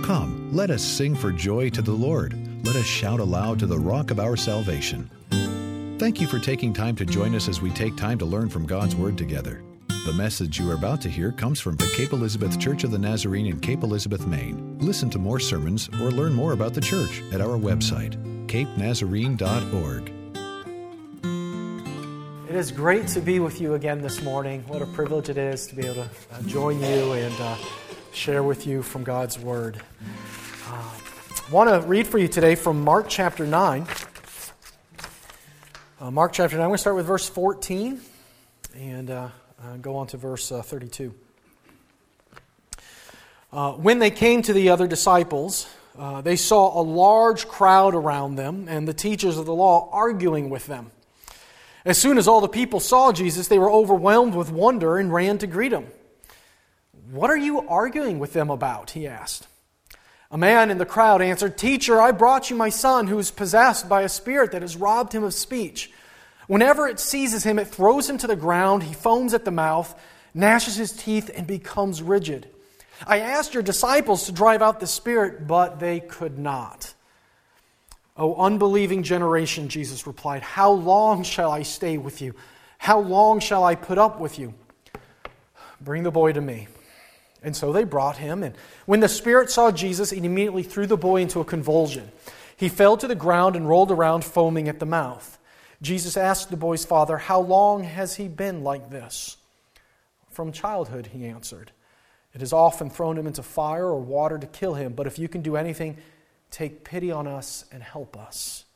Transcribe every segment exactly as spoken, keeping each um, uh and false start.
Come, let us sing for joy to the Lord. Let us shout aloud to the rock of our salvation. Thank you for taking time to join us as we take time to learn from God's Word together. The message you are about to hear comes from the Cape Elizabeth Church of the Nazarene in Cape Elizabeth, Maine. Listen to more sermons or learn more about the church at our website, cape nazarene dot org. It is great to be with you again this morning. What a privilege it is to be able to uh, join you and uh, share with you from God's Word. Uh, I want to read for you today from Mark chapter nine. Uh, Mark chapter nine, I'm going to start with verse fourteen and uh, uh, go on to verse uh, thirty-two. Uh, when they came to the other disciples, uh, they saw a large crowd around them and the teachers of the law arguing with them. As soon as all the people saw Jesus, they were overwhelmed with wonder and ran to greet him. "What are you arguing with them about?" he asked. A man in the crowd answered, "Teacher, I brought you my son who is possessed by a spirit that has robbed him of speech. Whenever it seizes him, it throws him to the ground. He foams at the mouth, gnashes his teeth, and becomes rigid. I asked your disciples to drive out the spirit, but they could not." "O unbelieving generation," Jesus replied, "how long shall I stay with you? How long shall I put up with you? Bring the boy to me." And so they brought him, and when the spirit saw Jesus, it immediately threw the boy into a convulsion. He fell to the ground and rolled around, foaming at the mouth. Jesus asked the boy's father, "How long has he been like this?" "From childhood," he answered. "It has often thrown him into fire or water to kill him, but if you can do anything, take pity on us and help us."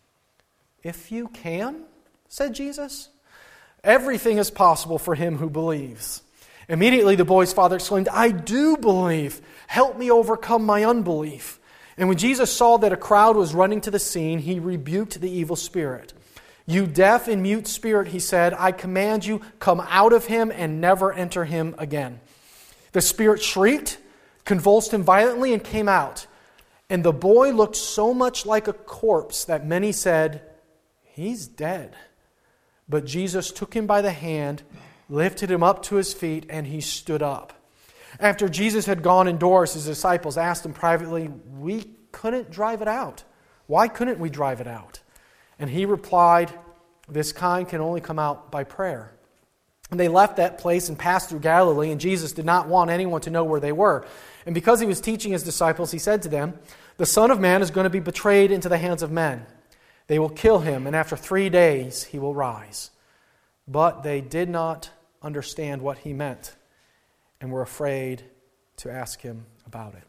"If you can," said Jesus, "everything is possible for him who believes." Immediately the boy's father exclaimed, "I do believe. Help me overcome my unbelief." And when Jesus saw that a crowd was running to the scene, he rebuked the evil spirit. "You deaf and mute spirit," he said, "I command you, come out of him and never enter him again." The spirit shrieked, convulsed him violently, and came out. And the boy looked so much like a corpse that many said, "He's dead." But Jesus took him by the hand, lifted him up to his feet, and he stood up. After Jesus had gone indoors, his disciples asked him privately, "We couldn't drive it out. Why couldn't we drive it out?" And he replied, "This kind can only come out by prayer." And they left that place and passed through Galilee, and Jesus did not want anyone to know where they were. And because he was teaching his disciples, he said to them, "The Son of Man is going to be betrayed into the hands of men. They will kill him, and after three days he will rise." But they did not understand what he meant and were afraid to ask him about it.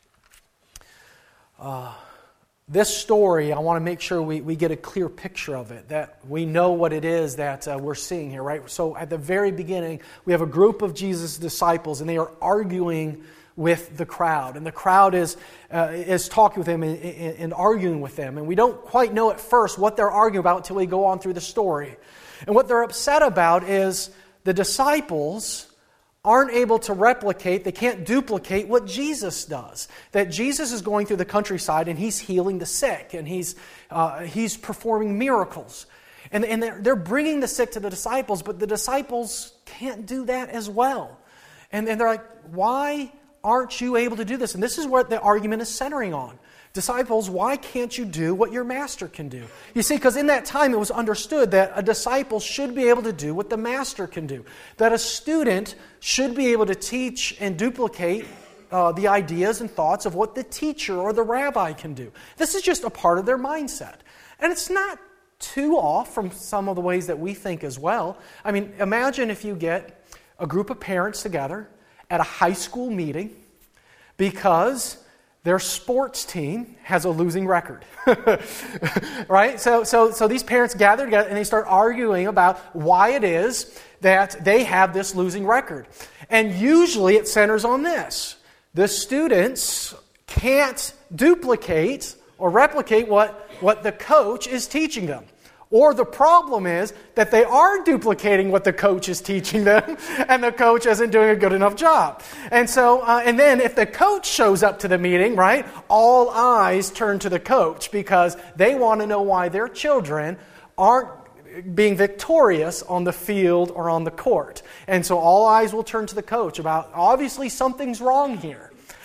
Uh, this story, I want to make sure we, we get a clear picture of it, that we know what it is that uh, we're seeing here, right? So at the very beginning, we have a group of Jesus' disciples, and they are arguing with the crowd. And the crowd is uh, is talking with them and, and, and arguing with them. And we don't quite know at first what they're arguing about until we go on through the story. And what they're upset about is the disciples aren't able to replicate, they can't duplicate what Jesus does. That Jesus is going through the countryside and he's healing the sick and he's uh, he's performing miracles. And, and they're, they're bringing the sick to the disciples, but the disciples can't do that as well. And, and they're like, "Why aren't you able to do this?" And this is what the argument is centering on. Disciples, why can't you do what your master can do? You see, because in that time it was understood that a disciple should be able to do what the master can do. That a student should be able to teach and duplicate uh, the ideas and thoughts of what the teacher or the rabbi can do. This is just a part of their mindset. And it's not too off from some of the ways that we think as well. I mean, imagine if you get a group of parents together at a high school meeting because their sports team has a losing record. Right? So, so, so these parents gather together and they start arguing about why it is that they have this losing record. And usually it centers on this. The students can't duplicate or replicate what, what the coach is teaching them. Or the problem is that they are duplicating what the coach is teaching them, and the coach isn't doing a good enough job. And so, uh, and then if the coach shows up to the meeting, right, all eyes turn to the coach because they want to know why their children aren't being victorious on the field or on the court. And so all eyes will turn to the coach about, obviously something's wrong here.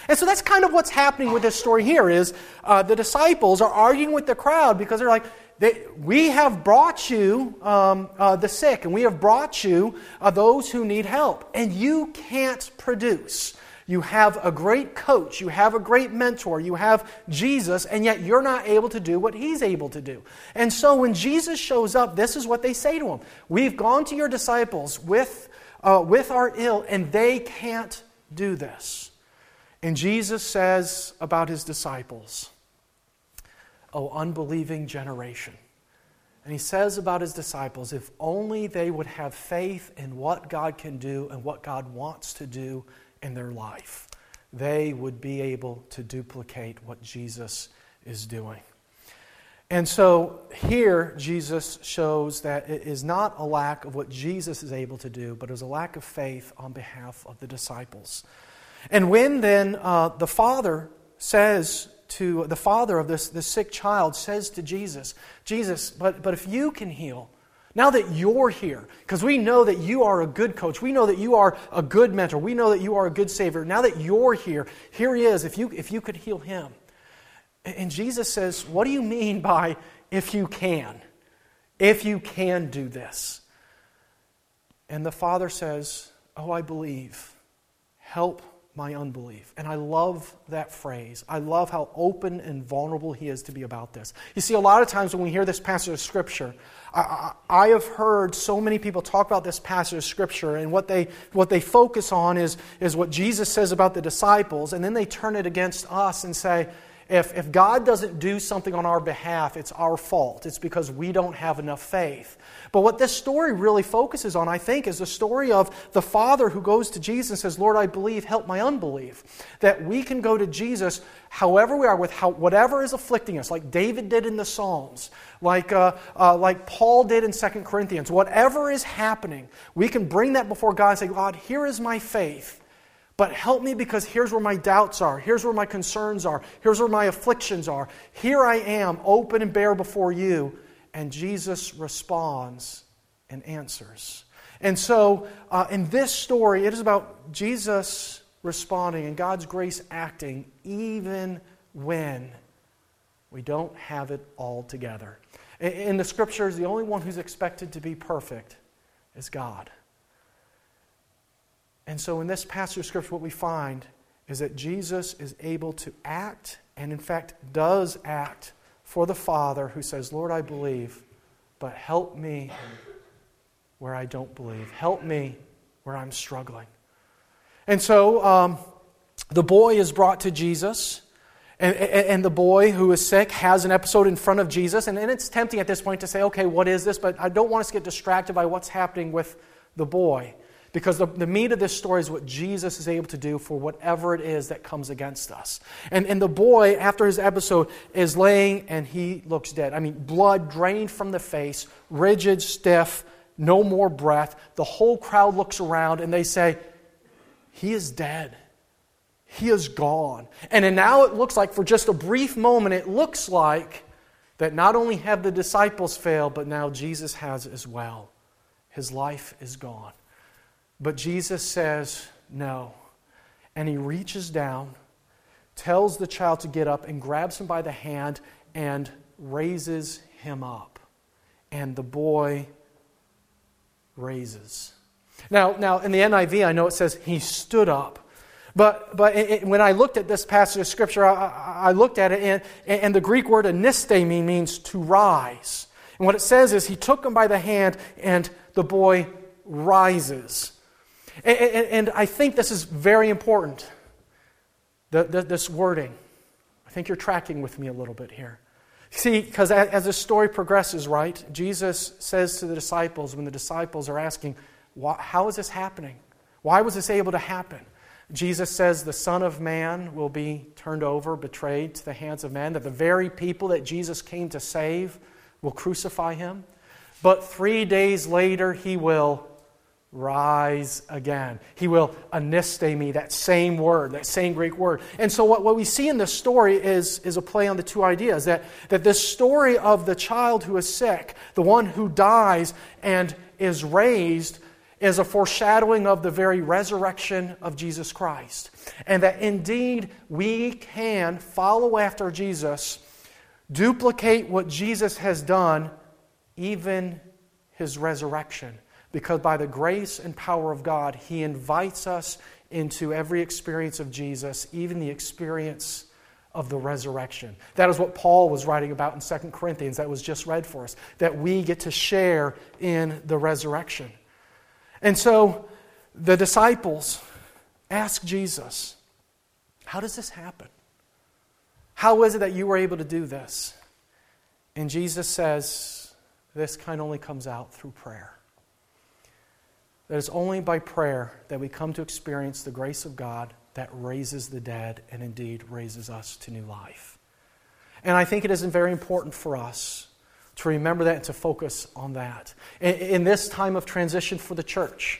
And so that's kind of what's happening with this story here is uh, the disciples are arguing with the crowd because they're like, they, we have brought you um, uh, the sick, and we have brought you uh, those who need help, and you can't produce. You have a great coach, you have a great mentor, you have Jesus, and yet you're not able to do what He's able to do. And so when Jesus shows up, this is what they say to Him. We've gone to your disciples with, uh, with our ill, and they can't do this. And Jesus says about His disciples, "O unbelieving generation." And He says about His disciples, if only they would have faith in what God can do and what God wants to do in their life, they would be able to duplicate what Jesus is doing. And so here Jesus shows that it is not a lack of what Jesus is able to do, but it is a lack of faith on behalf of the disciples. And when then uh, the Father says to, the father of this, this sick child says to Jesus, Jesus, but, but if you can heal, now that you're here, because we know that you are a good coach, we know that you are a good mentor, we know that you are a good Savior, now that you're here, here He is, if you, if you could heal him. And Jesus says, what do you mean by if you can? If you can do this? And the Father says, oh, I believe. Help my unbelief. And I love that phrase. I love how open and vulnerable He is to be about this. You see, a lot of times when we hear this passage of Scripture, I, I, I have heard so many people talk about this passage of Scripture, and what they what they focus on is, is what Jesus says about the disciples, and then they turn it against us and say, If, if God doesn't do something on our behalf, it's our fault. It's because we don't have enough faith. But what this story really focuses on, I think, is the story of the Father who goes to Jesus and says, Lord, I believe, help my unbelief. That we can go to Jesus however we are, with how, whatever is afflicting us, like David did in the Psalms, like, uh, uh, like Paul did in Second Corinthians. Whatever is happening, we can bring that before God and say, God, here is my faith. But help me, because here's where my doubts are. Here's where my concerns are. Here's where my afflictions are. Here I am, open and bare before you. And Jesus responds and answers. And so, uh, in this story, it is about Jesus responding and God's grace acting even when we don't have it all together. In, in the Scriptures, the only one who's expected to be perfect is God. And so in this passage of Scripture, what we find is that Jesus is able to act, and in fact does act, for the Father who says, Lord, I believe, but help me where I don't believe. Help me where I'm struggling. And so um, the boy is brought to Jesus, and, and the boy who is sick has an episode in front of Jesus, and, and it's tempting at this point to say, okay, what is this? But I don't want us to get distracted by what's happening with the boy. Because the, the meat of this story is what Jesus is able to do for whatever it is that comes against us. And, and the boy, after his episode, is laying and he looks dead. I mean, blood drained from the face, rigid, stiff, no more breath. The whole crowd looks around and they say, he is dead. He is gone. And then now it looks like, for just a brief moment, it looks like that not only have the disciples failed, but now Jesus has as well. His life is gone. But Jesus says, no. And He reaches down, tells the child to get up, and grabs him by the hand and raises him up. And the boy raises. Now, now in the N I V, I know it says he stood up. But but it, it, when I looked at this passage of Scripture, I, I, I looked at it, and, and the Greek word anistemi means to rise. And what it says is he took him by the hand, and the boy rises. And, and, and I think this is very important, the, the, this wording. I think you're tracking with me a little bit here. See, because as, as the story progresses, right, Jesus says to the disciples, when the disciples are asking, how is this happening? Why was this able to happen? Jesus says the Son of Man will be turned over, betrayed to the hands of men, that the very people that Jesus came to save will crucify Him. But three days later, He will rise again. He will anistemi, that same word, that same Greek word. And so what, what we see in this story is, is a play on the two ideas. That, that this story of the child who is sick, the one who dies and is raised, is a foreshadowing of the very resurrection of Jesus Christ. And that indeed we can follow after Jesus, duplicate what Jesus has done, even His resurrection. Because by the grace and power of God, He invites us into every experience of Jesus, even the experience of the resurrection. That is what Paul was writing about in Second Corinthians that was just read for us, that we get to share in the resurrection. And so the disciples ask Jesus, how does this happen? How is it that you were able to do this? And Jesus says, this kind only comes out through prayer. That it's only by prayer that we come to experience the grace of God that raises the dead and indeed raises us to new life. And I think it is very important for us to remember that and to focus on that. In, in this time of transition for the church,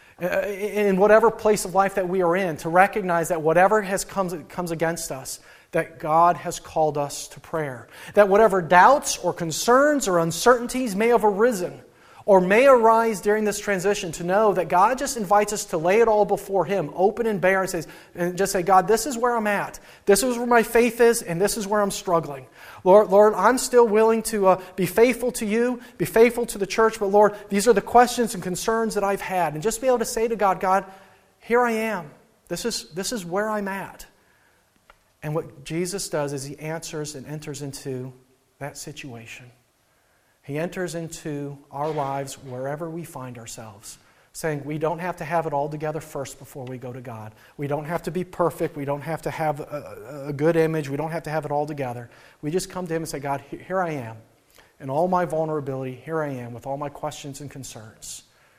in whatever place of life that we are in, to recognize that whatever has comes, comes against us, that God has called us to prayer. That whatever doubts or concerns or uncertainties may have arisen or may arise during this transition, to know that God just invites us to lay it all before Him, open and bare, and, says, and just say, God, this is where I'm at. This is where my faith is, and this is where I'm struggling. Lord, Lord, I'm still willing to uh, be faithful to You, be faithful to the church, but Lord, these are the questions and concerns that I've had. And just be able to say to God, God, here I am. This is, this is where I'm at. And what Jesus does is He answers and enters into that situation. He enters into our lives wherever we find ourselves, saying we don't have to have it all together first before we go to God. We don't have to be perfect. We don't have to have a, a good image. We don't have to have it all together. We just come to Him and say, God, here I am. In all my vulnerability, here I am with all my questions and concerns.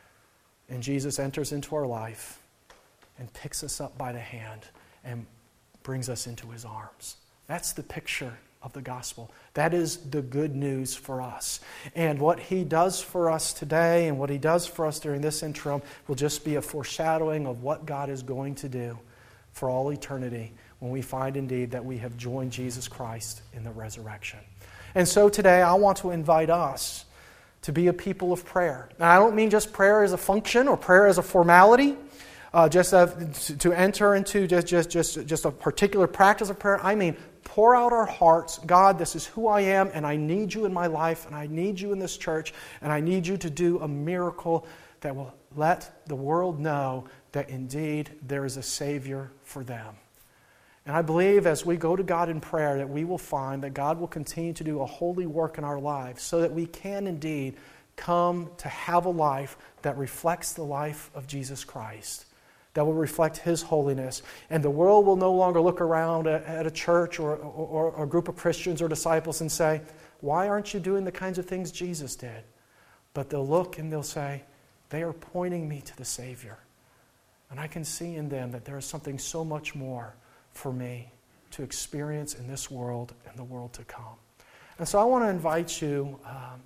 And Jesus enters into our life and picks us up by the hand and brings us into His arms. That's the picture of the gospel. That is the good news for us. And what He does for us today and what He does for us during this interim will just be a foreshadowing of what God is going to do for all eternity when we find indeed that we have joined Jesus Christ in the resurrection. And so today I want to invite us to be a people of prayer. Now, I don't mean just prayer as a function or prayer as a formality, uh, just uh, to enter into just, just, just, just a particular practice of prayer. I mean pour out our hearts. God, this is who I am, and I need You in my life, and I need You in this church, and I need You to do a miracle that will let the world know that indeed there is a Savior for them. And I believe as we go to God in prayer that we will find that God will continue to do a holy work in our lives so that we can indeed come to have a life that reflects the life of Jesus Christ, that will reflect His holiness. And the world will no longer look around at a church or, or, or a group of Christians or disciples and say, why aren't you doing the kinds of things Jesus did? But they'll look and they'll say, they are pointing me to the Savior. And I can see in them that there is something so much more for me to experience in this world and the world to come. And so I want to invite you um,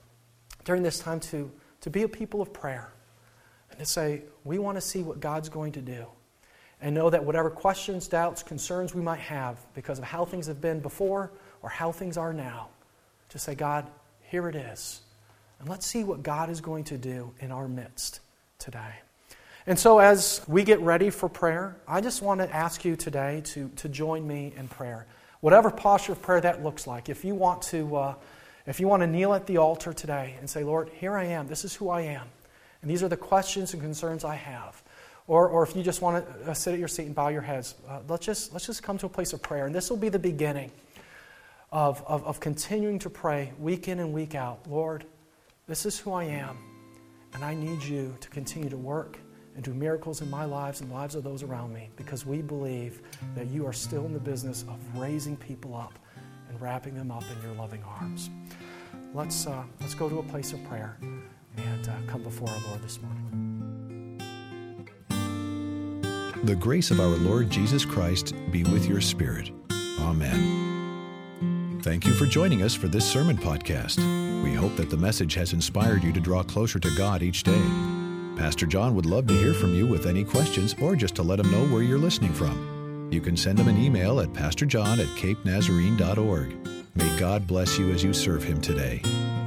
during this time to, to be a people of prayer. And to say, we want to see what God's going to do. And know that whatever questions, doubts, concerns we might have because of how things have been before or how things are now, to say, God, here it is. And let's see what God is going to do in our midst today. And so as we get ready for prayer, I just want to ask you today to, to join me in prayer. Whatever posture of prayer that looks like. If you want to, uh, if you want to kneel at the altar today and say, Lord, here I am. This is who I am. And these are the questions and concerns I have. Or, or if you just want to uh, sit at your seat and bow your heads, uh, let's just let's just come to a place of prayer. And this will be the beginning of, of, of continuing to pray week in and week out. Lord, this is who I am, and I need You to continue to work and do miracles in my lives and the lives of those around me, because we believe that You are still in the business of raising people up and wrapping them up in Your loving arms. Let's uh, let's go to a place of prayer and uh, come before our Lord this morning. The grace of our Lord Jesus Christ be with your spirit. Amen. Thank you for joining us for this sermon podcast. We hope that the message has inspired you to draw closer to God each day. Pastor John would love to hear from you with any questions or just to let him know where you're listening from. You can send him an email at pastor john at cape nazarene dot org. May God bless you as you serve Him today.